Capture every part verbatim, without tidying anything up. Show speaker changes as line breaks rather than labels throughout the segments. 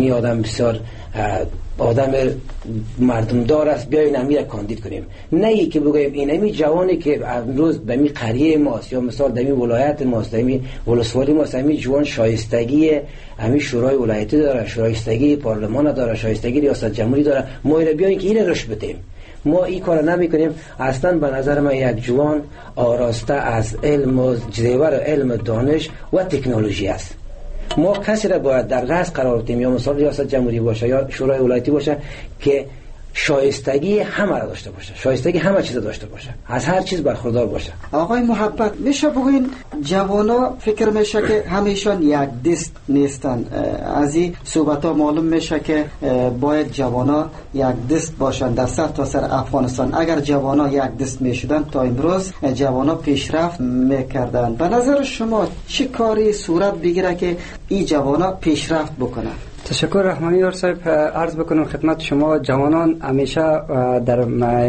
فلانی آدم بسیار آدم مردم دار است، بیاین امیر کاندید کنیم. نه ای که بگویم اینمی جوانی که امروز به می قریه ماست یا مثال در می ولایت ماست، در می ولسوالی ماست، امی جوان شایستگی امی شورای ولایتی داره، شایستگی پارلمان داره، شایستگی ریاست جمهوری داره، ما اینا بیاین که این رشد بدیم. ما این کار نمی کنیم. اصلا به نظر من یک جوان آراسته از علم و زیور علم دانش و تکنولوژی است. ما کسی را باید در رأس قرار بدیم، یا مثلا ریاست جمهوری باشه یا شورای ولایتی باشه، که شایستگی همه را داشته باشه، شایستگی همه چیز داشته باشه، از هر چیز برخوردار باشه.
آقای محبت، میشه بگوین جوانا فکر میشه که همیشان یک دست نیستن؟ از این صحبت ها معلوم میشه که باید جوانا یک دست باشن در سر تا سر افغانستان. اگر جوانا یک دست میشدن تا امروز جوانا پیشرفت میکردن. به نظر شما چه کاری صورت بگیره که این جوانا پیشرفت بکنن؟
تشکر رحمانی یار صاحب. عرض بکنم خدمت شما، جوانان همیشه در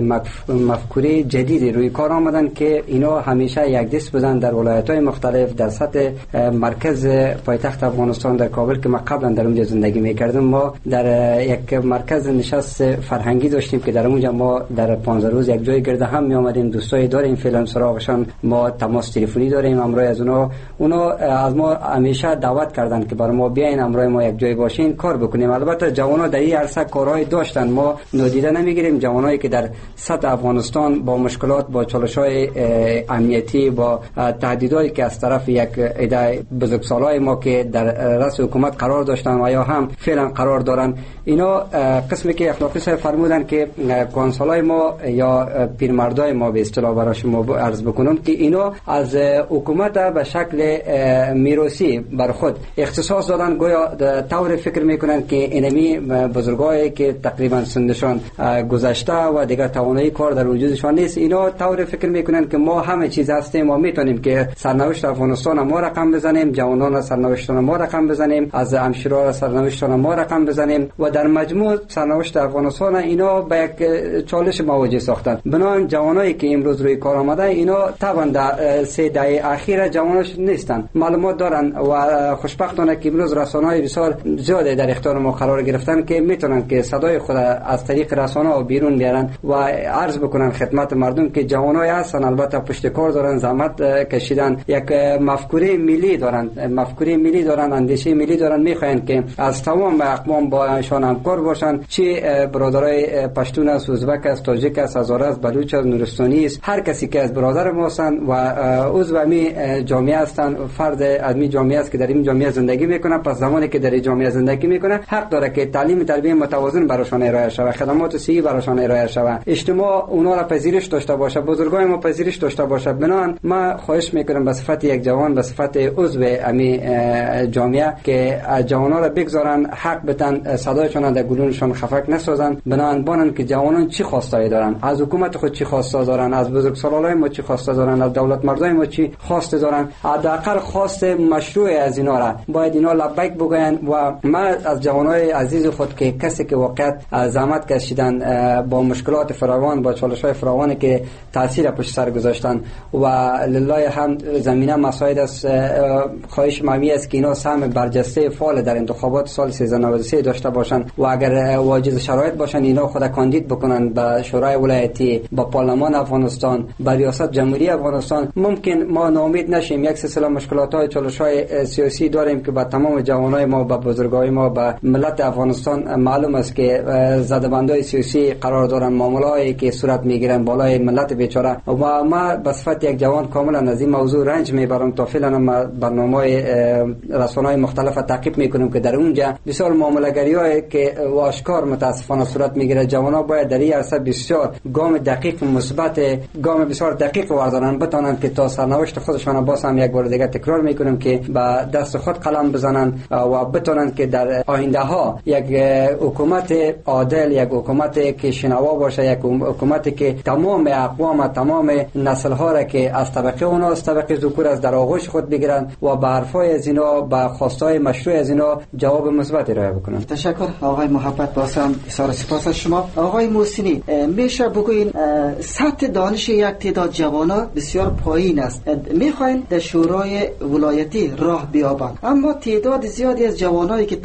مفکوره جدیدی روی کار آمدن که اینا همیشه یک دست بزن در ولایت‌های مختلف، در سطح مرکز پایتخت افغانستان در کابل که ما قبلا در اونجا زندگی می‌کردیم. ما در یک مرکز نشست فرهنگی داشتیم که در اونجا ما در پانزده روز یک جای گرد هم می‌آمدیم. دوستای داریم فعلا سراغشان، ما تماس تلفنی داریم. امروز از اونا اونا از ما همیشه دعوت کردن که برای ما بیاین امروز ما یک جای باشیم کار بکنیم. البته جوانان در این عرصه کارهای داشتن، ما نادیده نمیگیریم. جوانایی که در سطح افغانستان با مشکلات، با چالش‌های امنیتی، با تهدیداتی که از طرف یک عده بزرگسالای ما که در رأس حکومت قرار داشتن و یا هم فعلا قرار دارن، اینا قسمی که اخلاقی صاحب فرمودن که کانسالای ما یا پیرمردای ما به اصطلاح برای شما عرض بکنم که اینا از حکومت به شکل میراثی بر خود اختصاص دادن، گویا طور فکر میکنن که اینمی بزرگایی که تقریبا سنشان گذشته و دیگر توانایی کار در وجودشان نیست، اینا طور فکر میکنن که ما همه چیز هستیم، ما میتونیم که سرنوشت افغانستان ما رقم بزنیم، جوانان سرنوشتان ما رقم بزنیم، از همشیرا سرنوشتان ما رقم بزنیم و در مجموع سرنوشت افغانستان اینا به یک چالش مواجه ساختن. بنابراین جوانایی که امروز روی کار آمده اینا طبعا در سه دهه اخیر جواناش نیستن، معلومات دارن و خوشبختانه که امروز رسانه‌های بسیار زیاد در اختیار ما قرار گرفتن که میتونن که صدای خود از طریق رسانه ها بیرون بیارن و عرض بکنن خدمت مردم که جوانای هستن، البته پشت کار دارن، زحمت کشیدن، یک مفکوره ملی دارن، مفکوره ملی دارن، اندیشه ملی دارن، میخواین که از تمام اقوام با ایشان همکار باشن، چه برادرای پشتون است، ازبک است، تاجیک است، هزاره است، بلوچ است، نورستانی است، هر کسی که از برادر ما هستن و عضو می جامعه هستن، فرد از می جامعه است که در این جامعه زندگی میکنه، پس زمانی که در این جامعه زندگی میکنه حق داره که تعلیم تربیت متوازن براشون ارائه شود، خدمات صحی براشون ارائه شود، اجتماع اونا را پذیرش داشته باشه، بزرگای ما پذیرش داشته باشه. بنان ما خواهش میکنم به صفت یک جوان، به صفت عضو امی جامعه که جوانا را بگذارن حق بتن، صدایشون در گلونشون خفک نسازن. بنان بانن که جوانان چی خواسته دارن، از حکومت خود چی خواسته دارن، از بزرگسالای ما چی خواسته دارن، از دولت مردای ما چی خواسته دارن، حداقل خواست مشروع از اینا را باید اینا لبیک بگوین. و ما از جوانای عزیز خود که کسی که واقعا زحمت کشیدن، با مشکلات فراوان، با چالش‌های فراوانی که تاثیر پشت سر گذاشتن و لله هم زمینه مساعد است، خواهش مامی است که اینا سهم برجسته فعال در انتخابات سال سیزده نود و سه داشته باشن و اگر واجد شرایط باشن اینا خود کاندید بکنن به شورای ولایتی، با پارلمان افغانستان، به ریاست جمهوری افغانستان. ممکن ما ناامید نشیم، یک سلسله مشکلات‌های چالش‌های سیاسی داریم که با تمام جوانای ما، با بزرگای ما، با ملت افغانستان معلوم است که زدبندای سیاسی قرار دارن، معامله‌ای که صورت میگیرن بالای ملت بیچاره و ما به صفت یک جوان کاملا از این موضوع رنج میبرم. تا فعلا ما برنامه‌های رسانه‌های مختلف تعقیب میکنیم که در اونجا بسیار معامله‌گری‌هایی که واشکار متاسفانه صورت میگیره. جوانا باید در این عرصه بسیار گام دقیق و مثبت، گام بسیار دقیق وردارن، بتونن که تا سرنوشت خودشون باز هم یک بار دیگه تکرار میکنیم که با دست خود قلم بزنن و بتونن که در آینده ها یک حکومت عادل، یک حکومت که شنوا باشه، یک حکومت که تمام اقوام، تمام نسل ها را که از طبقه اونا، از طبقه ذکور از در آغوش خود بگیرن و به حرفای از اینا، به خواستای مشروع از اینا جواب مثبت ارائه بکنن.
تشکر آقای محبت باسم، بسیار سپاس از شما. آقای محسنی، میشه بگوین سطح دانش یک تعداد جوانا بسیار پایین است، میخواین در شورای ولایتی راه بیابند، اما تعداد زیادی از جوانایی که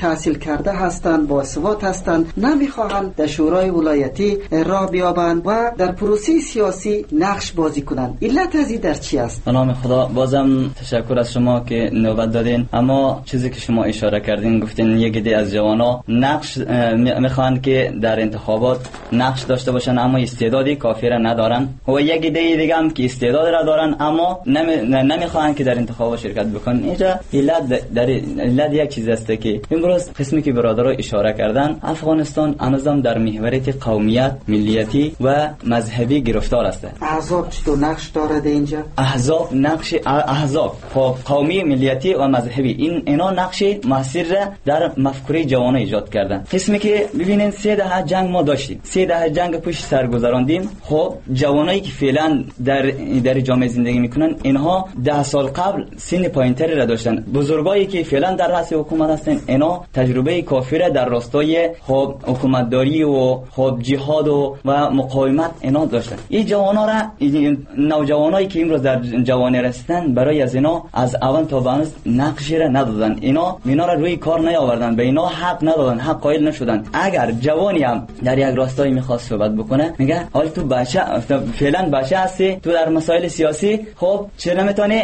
تحصیل کرده هستند، باسواد هستند، نمیخواهند در شورای ولایتی راه بیابند و در پروسه سیاسی نقش بازی کنند. علت از این در چی است؟
به نام خدا، بازم تشکر از شما که نوبت دادین. اما چیزی که شما اشاره کردین، گفتین یک عده از جوانا نقش میخوان که در انتخابات نقش داشته باشن اما استعدادی کافی را ندارن، و یک عده دیگه هم که استعداد را دارن اما نمیخوان که در انتخابات شرکت بکنن. اینجا علت در علت یک چیز است که امروز قسمی که برادرها اشاره کردن، افغانستان هنوزم در محوریت قومیت، ملیتی و مذهبی گرفتار است.
احزاب چطور نقش داره اینجا؟
احزاب نقش احزاب قومی، ملیتی و مذهبی، این اینا نقش مؤثر را در مفکوره جوانان ایجاد کردن. قسمی که ببینین سه دهه جنگ ما داشتیم، سه دهه جنگ پشت سر گذراندیم. خب جوانایی که فعلا در در جامعه زندگی میکنن، اینها ده سال قبل سن پایینتری را داشتن. بزرگایی که فعلا در رأس حکومت هستن، اینا تجربه کافی را در راستای خب حکومتداری و خب جهاد و, و مقاومت اینا داشتن. این جوانا را، این نوجوانایی که امروز در جوانی رسیدن، برای از اینا از اول تا به هنوز نقشی را ندادن. اینا اینا را روی کار نیاوردن، به اینا حق ندادن، حق قائل نشدن. اگر جوانی هم در یک راستای میخواست صحبت بکنه، میگه حال تو بچه فعلا بچه هستی، تو در مسائل سیاسی خب چرا نمیتونی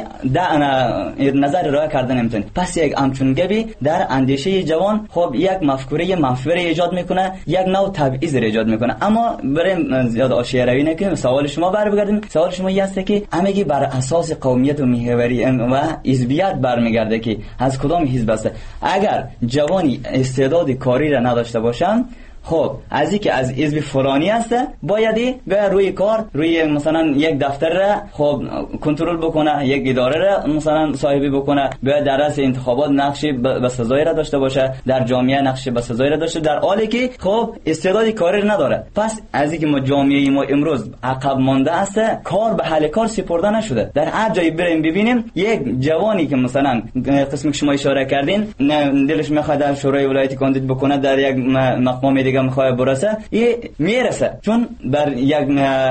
نظر راه کردن نمیتونی. پس یک همچون گبی در اندیشه جوان خب یک مفکوره منفی ایجاد میکنه، یک نوع تبعیض ایجاد میکنه. اما بریم زیاد آشیه روی نکنیم. سوال شما برمیگردیم. سوال شما این است که همگی بر اساس قومیت و محوری و حزبیت برمیگرده که از کدام حزب است. اگر جوانی استعداد کاری را نداشته باشن، خب از اینکه از حزب فلانی است بایدی به روی کار، روی مثلا یک دفتر را خب کنترل بکنه، یک اداره را مثلا صاحبی بکنه، به در رأس انتخابات نقش بسزایی را داشته باشه، در جامعه نقش بسزایی را داشته، در حالی که خب استعدادی کاری نداره. پس از اینکه ما جامعه ما امروز عقب مانده است، کار به حل کار سپرده نشده. در هر جایی بریم ببینیم یک جوانی که مثلا قسمی که شما اشاره کردین دلش میخواد در شورای ولایتی کاندید بکنه، در یک مقام دیگه میخواد برسه، این میرسه، چون بر یک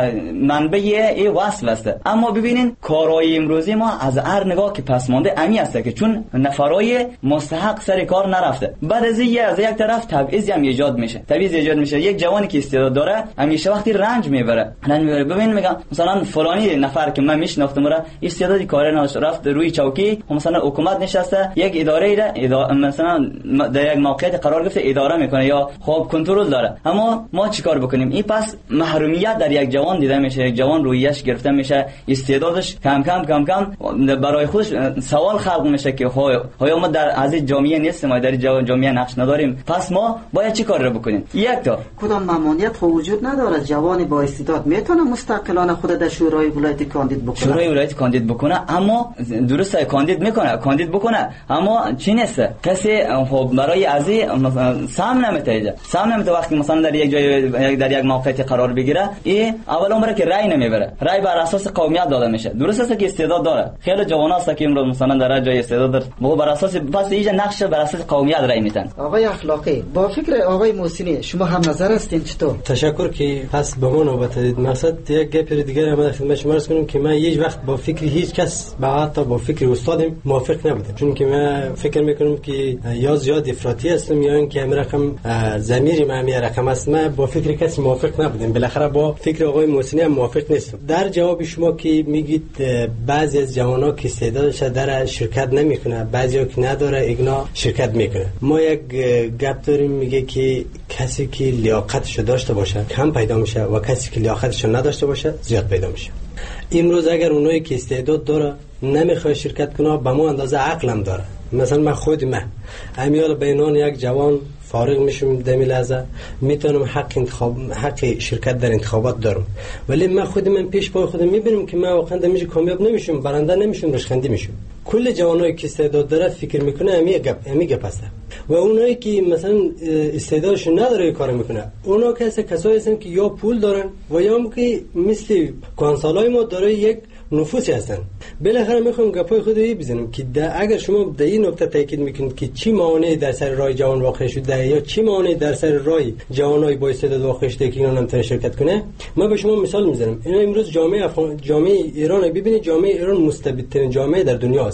منبع ای وصل است. اما ببینین کارهای امروزی ما از هر نگاه که پس مانده امی است که چون نفرای مستحق سر کار نرفته. بعد از این از یک طرف تبعیض هم ایجاد میشه، تبعیض ایجاد میشه. یک جوانی که استعداد داره همیشه وقتی رنج میبره، رنج میبره. ببین میگم مثلا فلانی نفر که من میشناختم را استعدادی کاری نداشت، رفت روی چوکی مثلا حکومت نشسته، یک اداره را مثلا در یک موقعیت قرار گرفته اداره میکنه یا خب کنترل داره. اما ما چیکار بکنیم؟ این پس محرومیت در یک جوان دیده میشه، یک جوان رویش گرفته میشه، استعدادش کم کم کم کم برای خودش سوال خلق میشه که های ما در از جامعه نیستیم، ما در جامعه نقش نداریم، پس ما باید چیکار رو بکنیم؟ یک تا
کدام ممانعت وجود نداره جوانی با استعداد میتونه مستقلانه خود در شورای ولایتی کاندید بکنه،
شورای ولایتی کاندید بکنه. اما درسته کاندید میکنه، کاندید بکنه، اما چی نیست کسی خب برای ازی سهم نمیته، سهم نمیته. وقتی مثلا در یک جای در یک موقعیت قرار بگیره، این اول عمره که رای نمیبره، رای بر اساس قومیت داده میشه. درست است که استعداد داره، خیلی جوان است که امروز مثلا در جای استعداد داره، ما بر اساس پس اینجا نقش بر اساس قومیت رای میتن.
آقای اخلاقی، با فکر آقای محسنی شما هم نظر هستین چطور؟
تشکر که پس به ما نوبت دادید. مقصد یک گپ دیگه هم در خدمت شما عرض کنم که من هیچ وقت با فکر هیچ کس با حتی با فکر استادم موافق نبودم، چون که من فکر میکنم که یا زیاد افراطی هستم یا اینکه همین رقم ضمیری من همین رقم است. من با فکر کسی موافق نبودم، بالاخره با فکر آقای محسنی هم موافق نیستم. در جواب شما که میگید بعضی از جوانا که استعدادش در شرکت نمیکنه، بعضیا که نداره اینا شرکت میکنه. ما یک گپ داریم میگه که کسی که لیاقتش داشته باشه کم پیدا میشه و کسی که لیاقتش نداشته باشه زیاد پیدا میشه. امروز اگر اونایی که استعداد داره نمیخواد شرکت کنه، به ما اندازه عقلم داره. مثلا من خود من امیال بینان یک جوان فارغ میشم دمی لحظه میتونم حق انتخاب حق شرکت در انتخابات دارم، ولی من خود من پیش پای خودم میبینم که من واقعا دمیج کامیاب نمیشم، برنده نمیشم، رشخندی میشم. کل جوانایی که استعداد داره فکر میکنه امی گپ امی گپ است، و اونایی که مثلا استعدادش نداره کار میکنه، اونا کسا کسایی هستن که یا پول دارن و یا هم که مثل کانسالای ما داره یک نفوسی هستن. بالاخره میخوام گپای خود رو بزنم که اگر شما در این نکته تاکید میکنید که چی مانعی در سر راه جوان واقع شده یا چی مانعی در سر راه جوانای با استعداد واقع شده که اینا نمیتونه شرکت کنه، من به شما مثال میزنم. اینا امروز جامعه افغان جامعه ایران ببینید، جامعه ایران مستبدترین جامعه در دنیا است.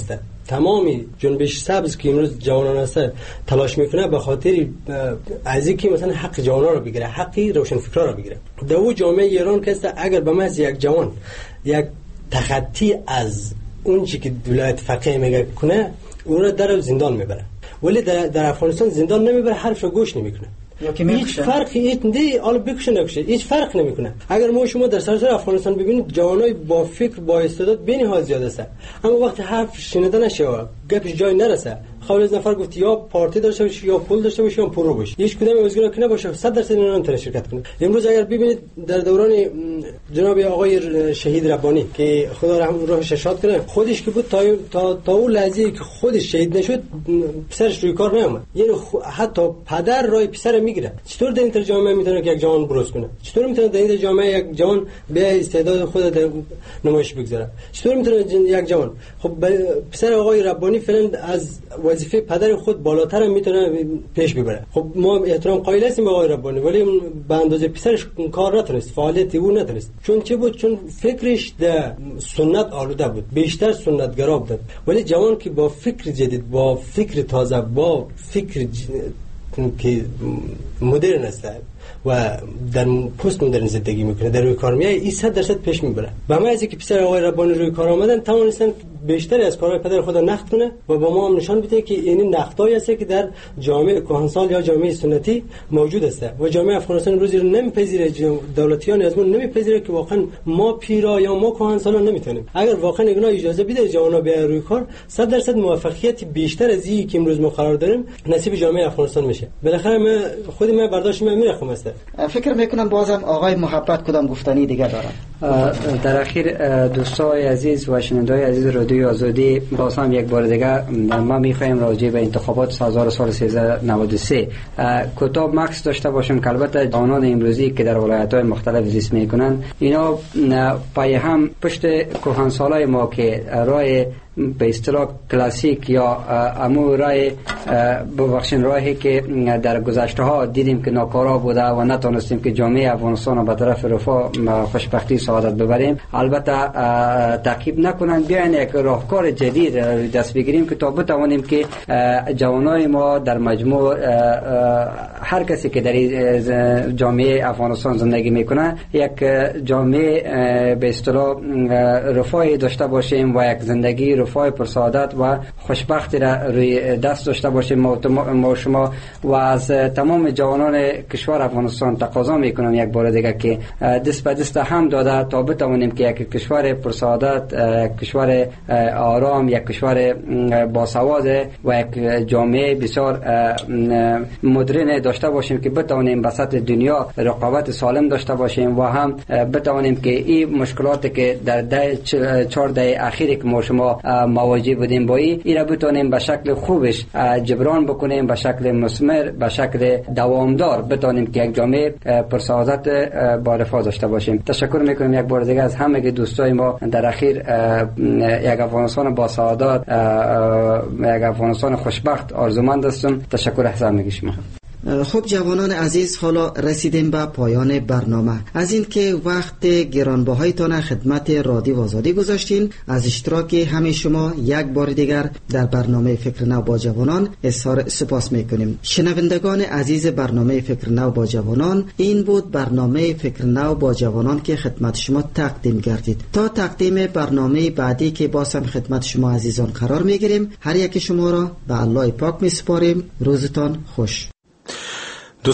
تمامی جنبش سبز که امروز جوانان هست تلاش میکنه به خاطر از اینکه مثلا حق جوانان رو بگیره، حقی روشنفکران رو بگیره. در اون جامعه ایران که اگر به محض یک جوان یک تخطی از اون چی که ولایت فقیه میگه کنه، اون رو در زندان میبره، ولی در, در افغانستان زندان نمیبره، حرفشو گوش نمیکنه. هیچ فرقی هیچ نه حالا بکشه نکشه هیچ فرق نمیکنه. اگر ما شما در سراسر افغانستان ببینید جوانای با فکر با استعداد بین‌ها زیاد است، اما وقتی حرف شنیده نشه گپش جای نرسه، خیلی از نفر گفت یا پارتی داشته باشه یا پول داشته باشه یا پرو باشه، هیچ کدوم از اینا که نباشه صد درصد اینا نمیتونه شرکت کنه. امروز اگر ببینید در دوران جناب آقای شهید ربانی که خدا رحم روحش شاد کنه، خودش که بود تا تا, تا اون لحظه که خودش شهید نشد پسرش روی کار نیامد، یعنی حتی پدر رای پسر میگیره. چطور در این جامعه میتونه که یک جوان بروز کنه؟ چطور میتونه در این جامعه یک جوان به استعداد خود در نمایش بگذاره؟ چطور میتونه یک جوان خب پسر آقای ربانی فعلا از وظیفه پدر خود بالاتر میتونه پیش ببره؟ خب ما احترام قائل هستیم به آقای ربانی، ولی به اندازه پسرش کار نتونست، فعالیتی او نتونست. چون چه بود؟ چون فکرش در سنت آلوده بود، بیشتر سنتگرا بود. ولی جوان که با فکر جدید، با فکر تازه، با فکر ج... که مدرن است و در پست مدرن زندگی میکنه، در روی کار میای، این صد درصد پیش میبره. و ما از اینکه پسر آقای ربانی روی کار آمدن توانستن بیشتر از کارهای پدر خود نقد کنه و با ما هم نشان بده که این نقدایی است که در جامعه کهنسال یا جامعه سنتی موجود است و جامعه افغانستان روزی رو نمیپذیره، دولتیان از ما نمیپذیره که واقعا ما پیرا یا ما کهنسالا نمیتونیم. اگر واقعا اینا اجازه بده جوانا بیان روی کار، صد درصد موفقیت بیشتر از این که امروز ما قرار داریم نصیب جامعه افغانستان میشه. بالاخره من خود من برداشت من میرخم است.
فکر میکنم بازم آقای محبت کدام گفتنی دیگه دارن.
در اخیر دوستای عزیز و شنوندای عزیز رادیو آزادی، باز هم یک بار دیگه ما میخوایم راجع به انتخابات سازمان سال سیزده نود و سه کتاب مکس داشته باشیم که البته جوانان امروزی که در ولایت‌های مختلف زیست میکنن اینا پای هم پشت کهنسالای ما که راه به اصطلاح کلاسیک یا امو راه ببخشین راهی که در گذشته ها دیدیم که ناکارا بوده و نتونستیم که جامعه افغانستان رو به طرف رفاه خوشبختی سعادت ببریم، البته تعقیب نکنن، بیاین یک راهکار جدید دست بگیریم که تا بتوانیم که جوانای ما در مجموع هر کسی که در جامعه افغانستان زندگی میکنه یک جامعه به اصطلاح رفاهی داشته باشیم و یک زندگی رفاه پرسعادت و خوشبختی را روی دست داشته باشیم ما شما. و از تمام جوانان کشور افغانستان تقاضا میکنم یک بار دیگه که دست به دست هم داده تا بتوانیم که یک کشور پرسعادت، کشور آرام، یک کشور باسواد و یک جامعه بسیار مدرن داشته باشیم که بتوانیم وسط دنیا رقابت سالم داشته باشیم و هم بتوانیم که این مشکلاتی که در ده چهار دهه اخیر که ما شما مواجه بودیم با این این را بتونیم به شکل خوبش جبران بکنیم، به شکل مثمر، به شکل دوامدار بتونیم که یک جامعه پرسعادت با رفاه داشته باشیم. تشکر میکنم یک بار دیگه از همه دوستای ما. در اخیر یک افغانستان با سعادت، یک افغانستان خوشبخت آرزومند هستم. تشکر احسان میگم شما.
خب جوانان عزیز، حالا رسیدیم به پایان برنامه. از این که وقت گرانبهایتان خدمت رادیو آزادی گذاشتین، از اشتراک همه شما یک بار دیگر در برنامه فکر نو با جوانان اظهار سپاس میکنیم. شنوندگان عزیز برنامه فکر نو با جوانان، این بود برنامه فکر نو با جوانان که خدمت شما تقدیم گردید. تا تقدیم برنامه بعدی که باز هم خدمت شما عزیزان قرار میگیریم، هر یک شما را به الله پاک میسپاریم. روزتان خوش.